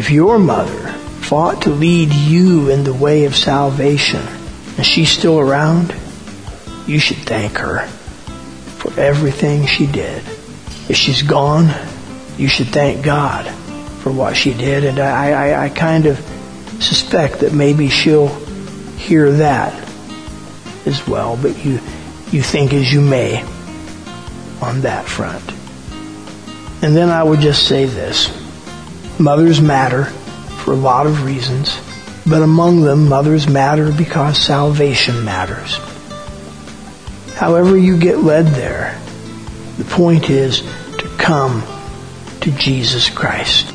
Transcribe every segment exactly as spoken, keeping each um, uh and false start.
If your mother fought to lead you in the way of salvation and she's still around, you should thank her for everything she did. If she's gone, you should thank God for what she did. And I, I, I kind of suspect that maybe she'll hear that as well. But you, you think as you may on that front. And then I would just say this. Mothers matter for a lot of reasons. But among them, mothers matter because salvation matters. However you get led there, the point is to come to Jesus Christ.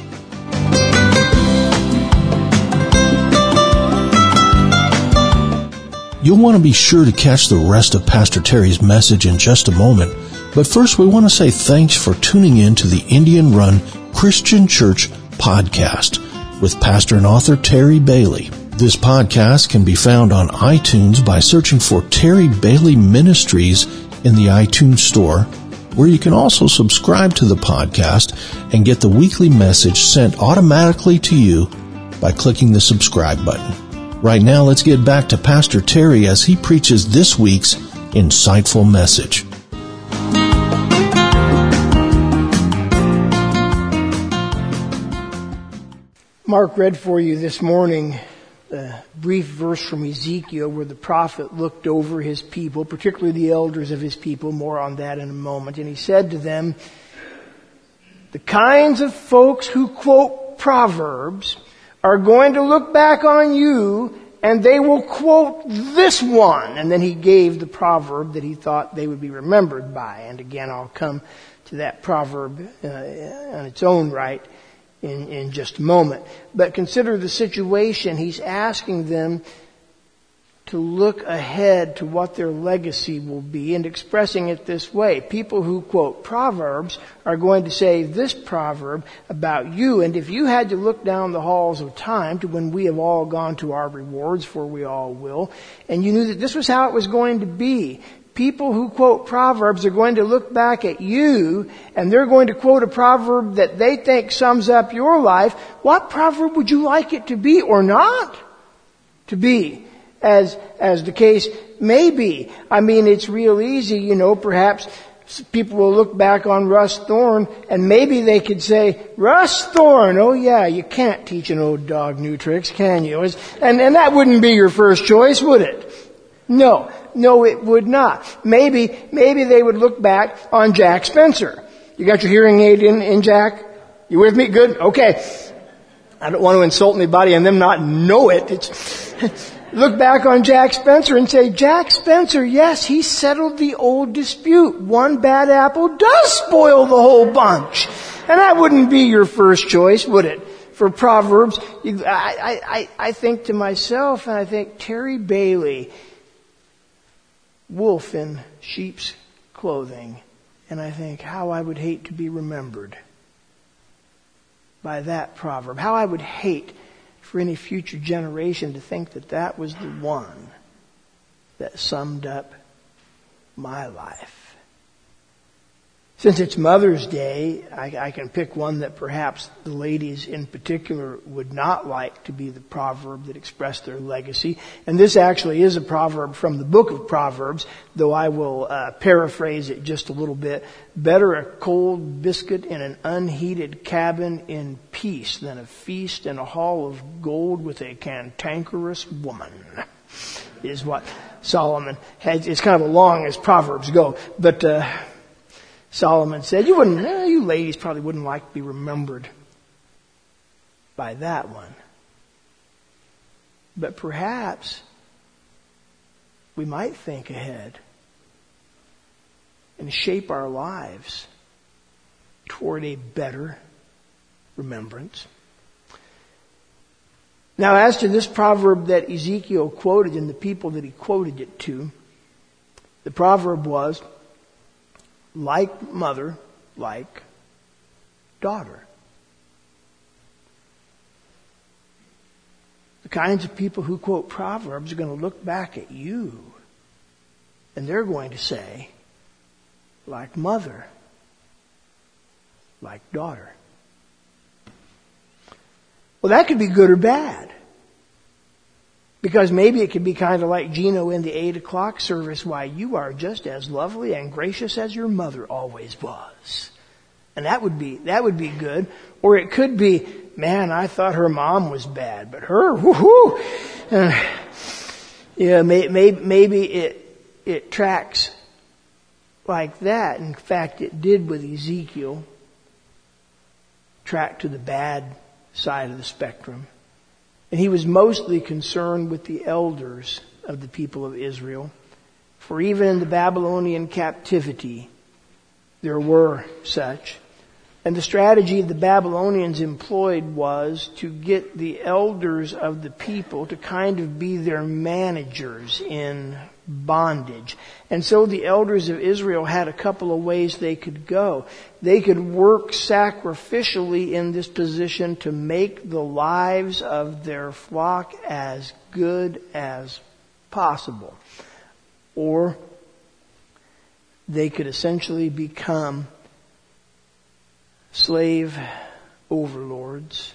You'll want to be sure to catch the rest of Pastor Terry's message in just a moment. But first, we want to say thanks for tuning in to the Indian Run Christian Church podcast with pastor and author Terry Bailey. This podcast can be found on iTunes by searching for Terry Bailey Ministries in the iTunes Store, where you can also subscribe to the podcast and get the weekly message sent automatically to you by clicking the subscribe button. Right now, let's get back to Pastor Terry as he preaches this week's insightful message. Mark read for you this morning a brief verse from Ezekiel where the prophet looked over his people, particularly the elders of his people. More on that in a moment. And he said to them, the kinds of folks who quote Proverbs are going to look back on you and they will quote this one. And then he gave the proverb that he thought they would be remembered by. And again, I'll come to that proverb uh, on its own right in, in just a moment. But consider the situation. He's asking them to look ahead to what their legacy will be and expressing it this way. People who quote Proverbs are going to say this proverb about you. And if you had to look down the halls of time to when we have all gone to our rewards, for we all will, and you knew that this was how it was going to be, people who quote Proverbs are going to look back at you and they're going to quote a proverb that they think sums up your life. What proverb would you like it to be or not to be? As, as the case may be. I mean, it's real easy, you know, perhaps people will look back on Russ Thorne and maybe they could say, Russ Thorne, oh yeah, you can't teach an old dog new tricks, can you? And, and that wouldn't be your first choice, would it? No, no it would not. Maybe, maybe they would look back on Jack Spencer. You got your hearing aid in, in Jack? You with me? Good? Okay. I don't want to insult anybody and them not know it. It's, look back on Jack Spencer and say, Jack Spencer, yes, he settled the old dispute. One bad apple does spoil the whole bunch. And that wouldn't be your first choice, would it? For Proverbs, I, I, I think to myself, and I think Terry Bailey, wolf in sheep's clothing. And I think how I would hate to be remembered by that proverb. How I would hate for any future generation to think that that was the one that summed up my life. Since it's Mother's Day, I, I can pick one that perhaps the ladies in particular would not like to be the proverb that expressed their legacy. And this actually is a proverb from the book of Proverbs, though I will uh, paraphrase it just a little bit. Better a cold biscuit in an unheated cabin in peace than a feast in a hall of gold with a cantankerous woman, is what Solomon had. It's kind of long as Proverbs go, but uh Solomon said, you wouldn't, eh, you ladies probably wouldn't like to be remembered by that one. But perhaps we might think ahead and shape our lives toward a better remembrance. Now, as to this proverb that Ezekiel quoted and the people that he quoted it to, the proverb was, like mother, like daughter. The kinds of people who quote Proverbs are going to look back at you and they're going to say, like mother, like daughter. Well, that could be good or bad. Because maybe it could be kind of like Gino in the eight o'clock service. Why, you are just as lovely and gracious as your mother always was. And that would be, that would be good. Or it could be, man, I thought her mom was bad, but her, whoo-hoo. Uh, yeah, may, may, maybe it, it tracks like that. In fact, it did with Ezekiel. Track to the bad side of the spectrum. And he was mostly concerned with the elders of the people of Israel. For even in the Babylonian captivity, there were such. And the strategy the Babylonians employed was to get the elders of the people to kind of be their managers in bondage. And so the elders of Israel had a couple of ways they could go. They could work sacrificially in this position to make the lives of their flock as good as possible. Or they could essentially become slave overlords,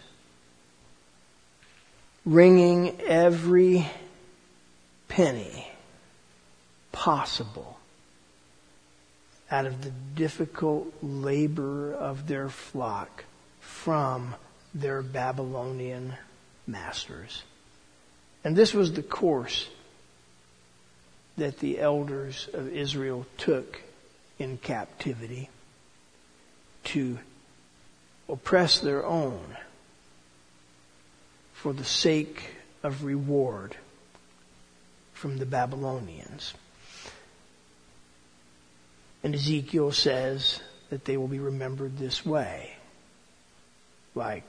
wringing every penny possible out of the difficult labor of their flock from their Babylonian masters. And this was the course that the elders of Israel took in captivity, to oppress their own for the sake of reward from the Babylonians. And Ezekiel says that they will be remembered this way, like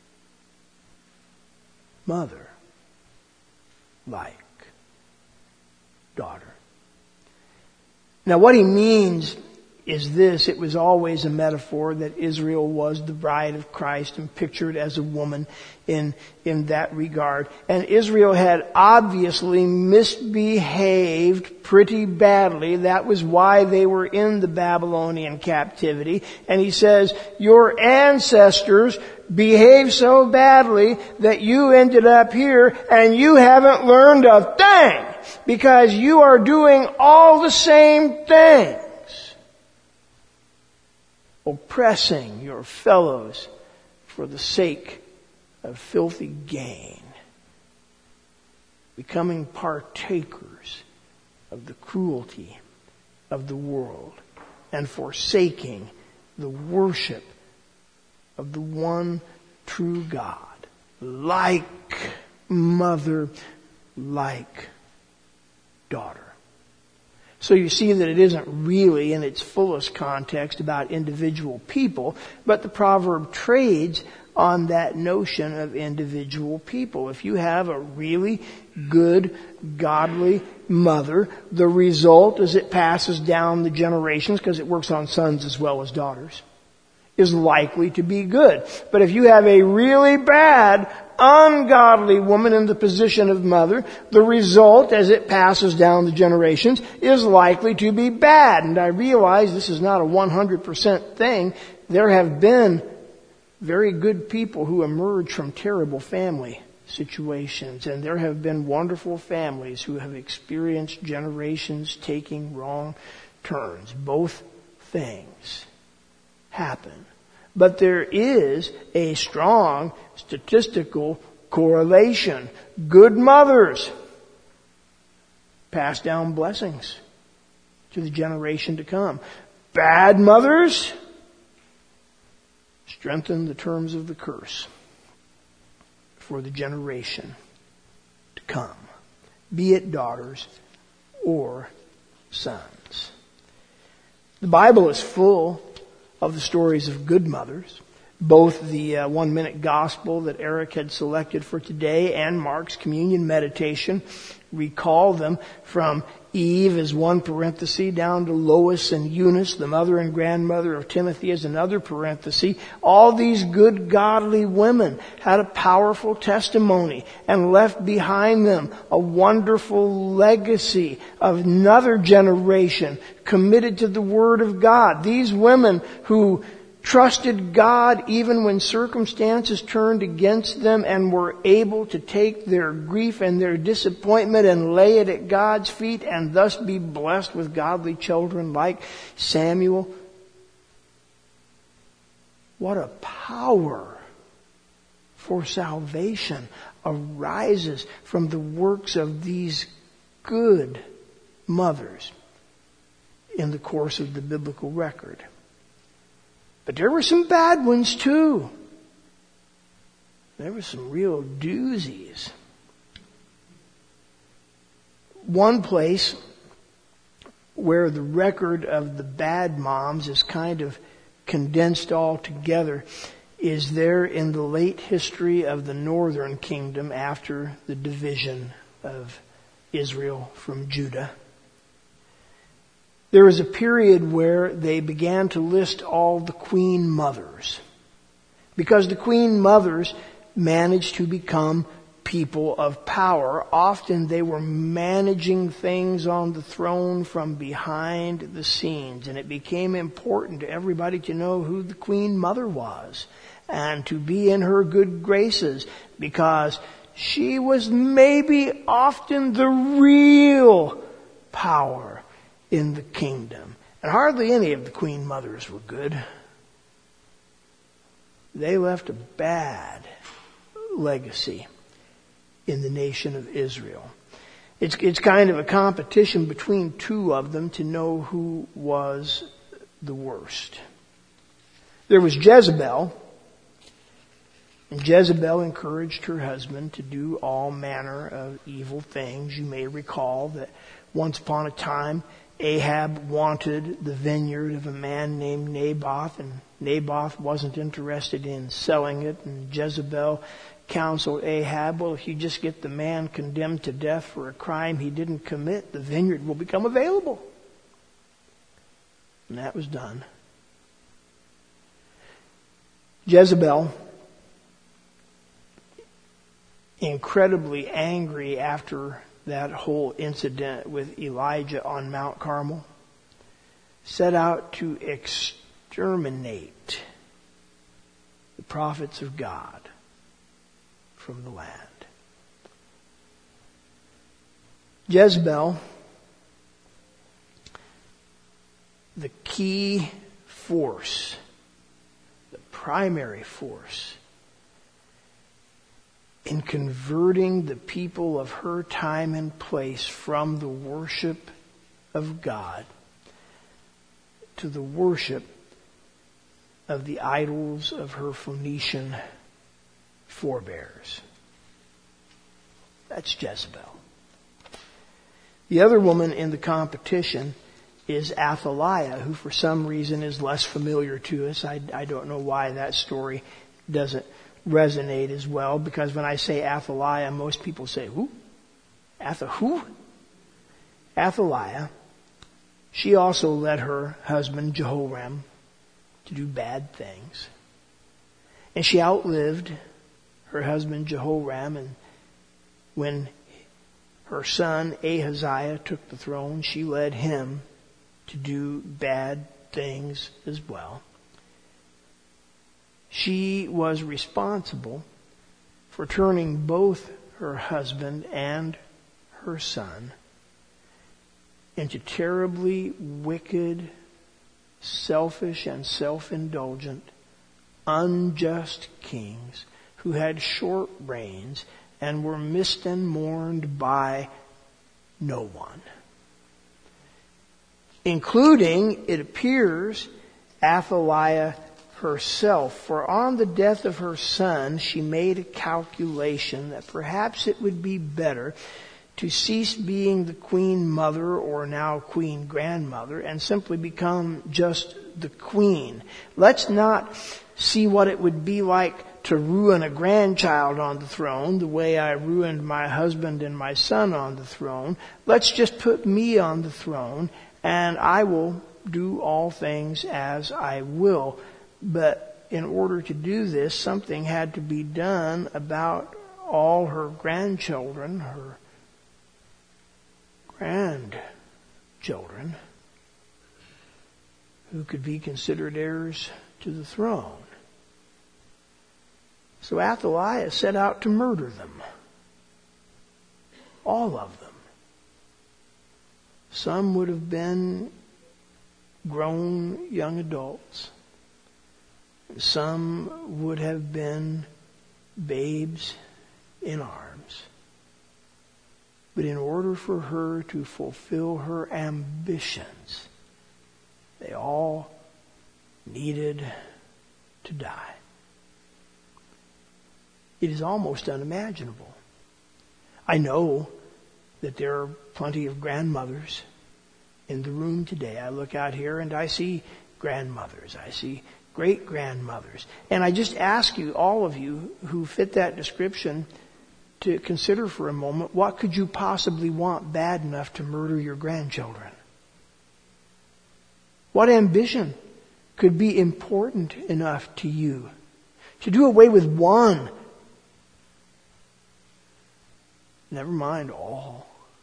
mother, like daughter. Now what he means is this: it was always a metaphor that Israel was the bride of Christ and pictured as a woman in, in that regard. And Israel had obviously misbehaved pretty badly. That was why they were in the Babylonian captivity. And he says, your ancestors behaved so badly that you ended up here and you haven't learned a thing, because you are doing all the same thing. Oppressing your fellows for the sake of filthy gain. Becoming partakers of the cruelty of the world. And forsaking the worship of the one true God. Like mother, like daughter. So you see that it isn't really in its fullest context about individual people, but the proverb trades on that notion of individual people. If you have a really good, godly mother, the result as it passes down the generations, because it works on sons as well as daughters, is likely to be good. But if you have a really bad, ungodly woman in the position of mother, the result as it passes down the generations is likely to be bad. And I realize this is not a one hundred percent thing. There have been very good people who emerge from terrible family situations. And there have been wonderful families who have experienced generations taking wrong turns. Both things happen. But there is a strong statistical correlation. Good mothers pass down blessings to the generation to come. Bad mothers strengthen the terms of the curse for the generation to come, be it daughters or sons. The Bible is full of the stories of good mothers. Both the uh, one-minute gospel that Eric had selected for today and Mark's communion meditation recall them, from Eve as one parenthesis down to Lois and Eunice, the mother and grandmother of Timothy, as another parenthesis. All these good godly women had a powerful testimony and left behind them a wonderful legacy of another generation committed to the Word of God. These women who trusted God even when circumstances turned against them, and were able to take their grief and their disappointment and lay it at God's feet, and thus be blessed with godly children like Samuel. What a power for salvation arises from the works of these good mothers in the course of the biblical record. But there were some bad ones too. There were some real doozies. One place where the record of the bad moms is kind of condensed all together is there in the late history of the northern kingdom after the division of Israel from Judah. There was a period where they began to list all the queen mothers, because the queen mothers managed to become people of power. Often they were managing things on the throne from behind the scenes, and it became important to everybody to know who the queen mother was and to be in her good graces, because she was maybe often the real power in the kingdom. And hardly any of the queen mothers were good. They left a bad legacy in the nation of Israel. It's, it's kind of a competition between two of them to know who was the worst. There was Jezebel, and Jezebel encouraged her husband to do all manner of evil things. You may recall that once upon a time, Ahab wanted the vineyard of a man named Naboth, and Naboth wasn't interested in selling it, and Jezebel counseled Ahab, well, if you just get the man condemned to death for a crime he didn't commit, the vineyard will become available. And that was done. Jezebel, incredibly angry after that whole incident with Elijah on Mount Carmel, set out to exterminate the prophets of God from the land. Jezebel, the key force, the primary force in converting the people of her time and place from the worship of God to the worship of the idols of her Phoenician forebears. That's Jezebel. The other woman in the competition is Athaliah, who for some reason is less familiar to us. I, I don't know why that story doesn't resonate as well, because when I say Athaliah, most people say, who? Ath who? Athaliah. She also led her husband Jehoram to do bad things. And she outlived her husband Jehoram, and when her son Ahaziah took the throne, she led him to do bad things as well. She was responsible for turning both her husband and her son into terribly wicked, selfish, and self-indulgent, unjust kings who had short reigns and were missed and mourned by no one, including, it appears, Athaliah herself. For on the death of her son, she made a calculation that perhaps it would be better to cease being the queen mother, or now queen grandmother, and simply become just the queen. Let's not see what it would be like to ruin a grandchild on the throne the way I ruined my husband and my son on the throne. Let's just put me on the throne, and I will do all things as I will. But in order to do this, something had to be done about all her grandchildren, her grandchildren, who could be considered heirs to the throne. So Athaliah set out to murder them. All of them. Some would have been grown young adults. Some would have been babes in arms. But in order for her to fulfill her ambitions, they all needed to die. It is almost unimaginable. I know that there are plenty of grandmothers in the room today. I look out here and I see grandmothers. I see great-grandmothers. And I just ask you, all of you who fit that description, to consider for a moment, what could you possibly want bad enough to murder your grandchildren? What ambition could be important enough to you to do away with one? Never mind all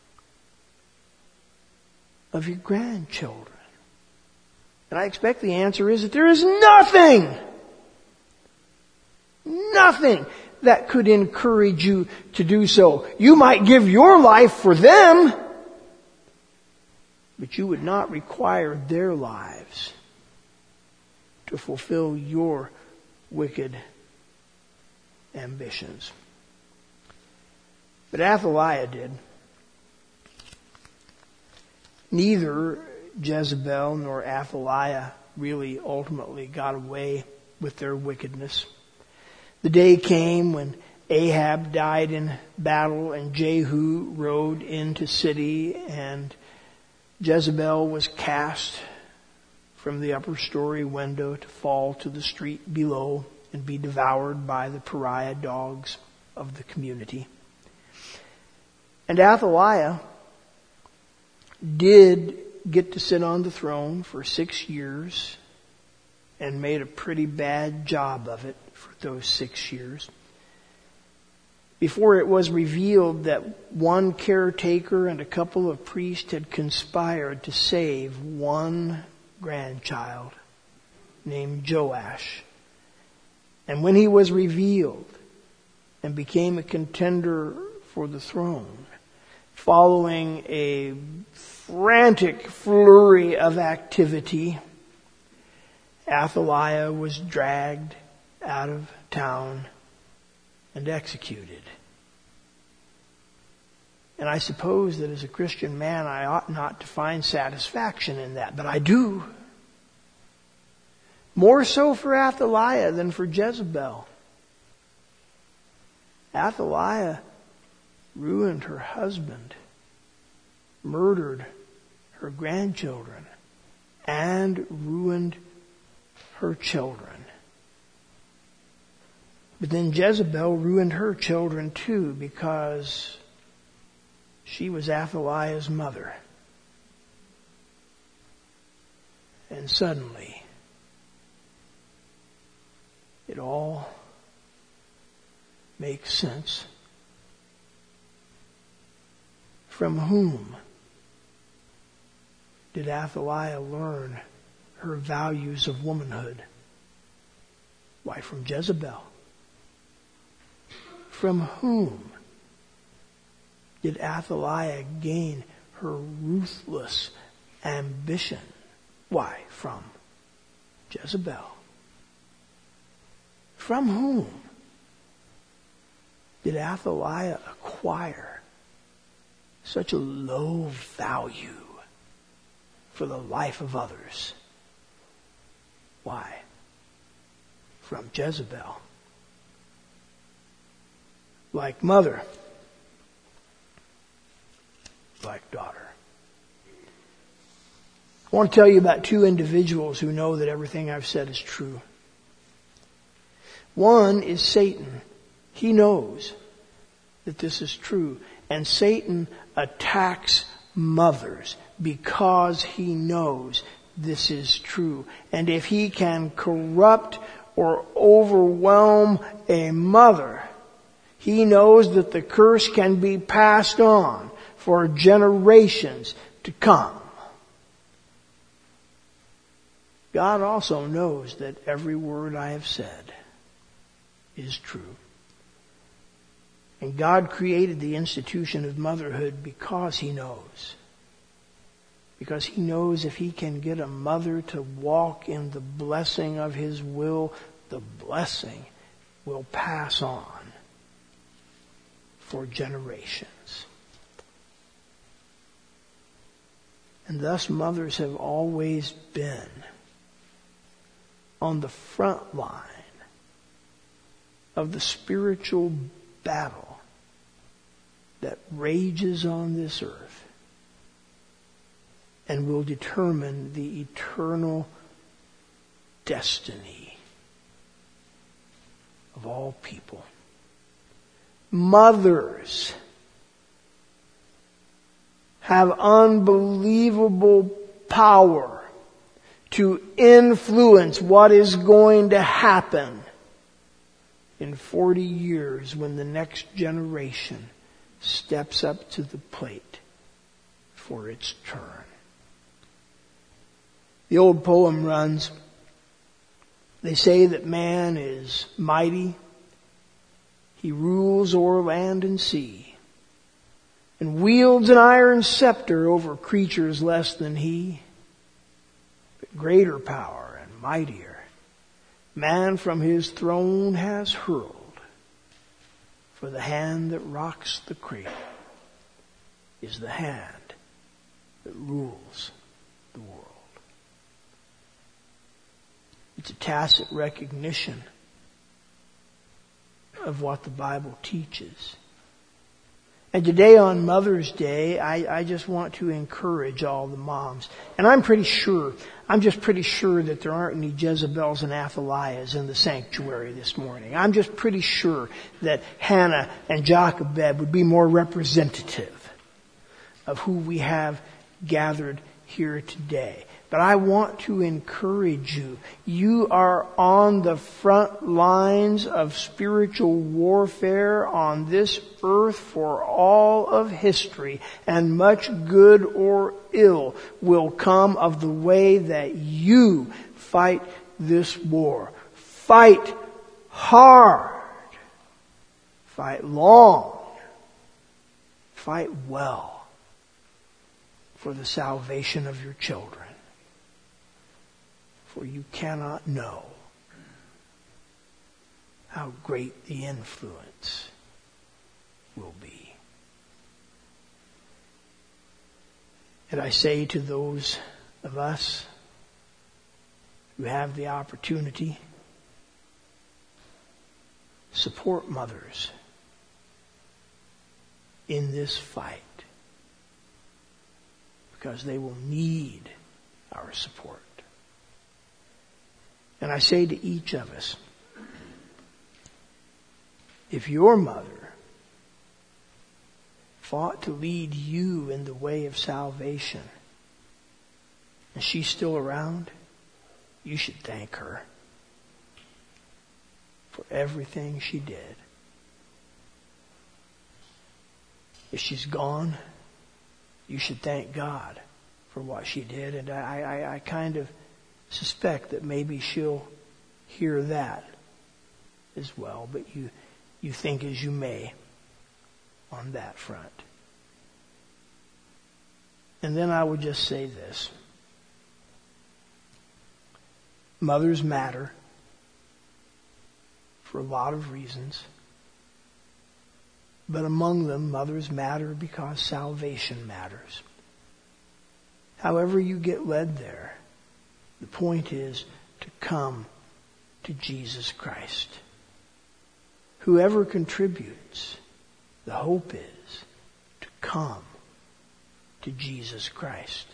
of your grandchildren. And I expect the answer is that there is nothing, nothing that could encourage you to do so. You might give your life for them, but you would not require their lives to fulfill your wicked ambitions. But Athaliah did. Neither Jezebel nor Athaliah really ultimately got away with their wickedness. The day came when Ahab died in battle and Jehu rode into city, and Jezebel was cast from the upper story window to fall to the street below and be devoured by the pariah dogs of the community. And Athaliah did get to sit on the throne for six years and made a pretty bad job of it for those six years. Before it was revealed that one caretaker and a couple of priests had conspired to save one grandchild named Joash. And when he was revealed and became a contender for the throne, following a frantic flurry of activity, Athaliah was dragged out of town and executed. And I suppose that as a Christian man, I ought not to find satisfaction in that, but I do. More so for Athaliah than for Jezebel. Athaliah ruined her husband, murdered her grandchildren, and ruined her children. But then Jezebel ruined her children too, because she was Athaliah's mother. And suddenly, it all makes sense. From whom did Athaliah learn her values of womanhood? Why, from Jezebel. From whom did Athaliah gain her ruthless ambition? Why, from Jezebel. From whom did Athaliah acquire such a low value for the life of others? Why? From Jezebel. Like mother, like daughter. I want to tell you about two individuals who know that everything I've said is true. One is Satan. He knows that this is true. And Satan attacks mothers because he knows this is true. And if he can corrupt or overwhelm a mother, he knows that the curse can be passed on for generations to come. God also knows that every word I have said is true. And God created the institution of motherhood because He knows. Because He knows if He can get a mother to walk in the blessing of His will, the blessing will pass on for generations. And thus mothers have always been on the front line of the spiritual battle that rages on this earth and will determine the eternal destiny of all people. Mothers have unbelievable power to influence what is going to happen in forty years when the next generation steps up to the plate for its turn. The old poem runs, they say that man is mighty, he rules o'er land and sea, and wields an iron scepter over creatures less than he. But greater power and mightier, man from his throne has hurled, for the hand that rocks the cradle is the hand that rules the world. It's a tacit recognition of what the Bible teaches. And today on Mother's Day, I, I just want to encourage all the moms. And I'm pretty sure, I'm just pretty sure that there aren't any Jezebels and Athaliahs in the sanctuary this morning. I'm just pretty sure that Hannah and Jochebed would be more representative of who we have gathered here today. But I want to encourage you. You are on the front lines of spiritual warfare on this earth for all of history, and much good or ill will come of the way that you fight this war. Fight hard. Fight long. Fight well for the salvation of your children. For you cannot know how great the influence will be. And I say to those of us who have the opportunity, support mothers in this fight, because they will need our support. And I say to each of us, if your mother fought to lead you in the way of salvation, and she's still around, you should thank her for everything she did. If she's gone, you should thank God for what she did. And I, I, I kind of suspect that maybe she'll hear that as well, but you you think as you may on that front. And then I would just say this. Mothers matter for a lot of reasons, but among them, mothers matter because salvation matters. However you get led there, the point is to come to Jesus Christ. Whoever contributes, the hope is to come to Jesus Christ.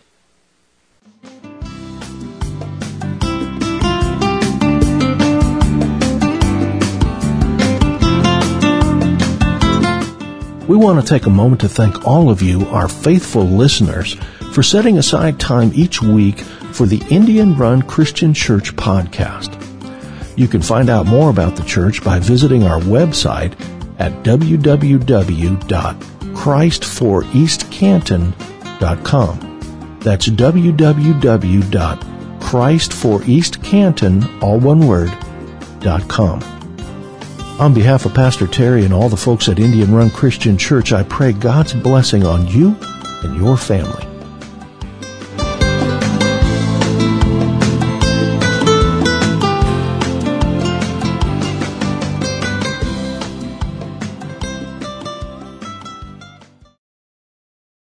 We want to take a moment to thank all of you, our faithful listeners, for setting aside time each week for the Indian Run Christian Church podcast. You can find out more about the church by visiting our website at w w w dot christ for east canton dot com. That's w w w dot Christ for East Canton, all one word, dot com. On behalf of Pastor Terry and all the folks at Indian Run Christian Church, I pray God's blessing on you and your family.